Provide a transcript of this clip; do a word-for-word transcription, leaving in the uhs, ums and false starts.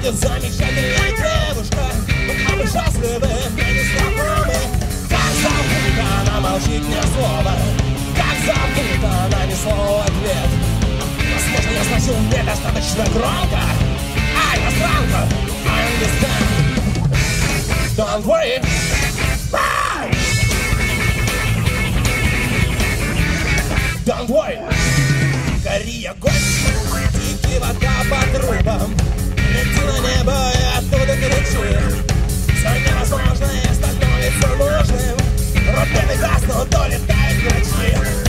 будет замечательная девушка. Мы оба счастливы, мы не знакомы. Как зовут, она молчит ни слова. Как зовут, она ни слова в ответ. Возможно, я спросил недостаточно громко. I иностранка, I understand. Don't worry. Bye. Don't worry. Гори огонь, тики вода по трубам. Лети на небо и оттуда кричи. Все невозможное становится нужным. Рубины гаснут, долетают ночи.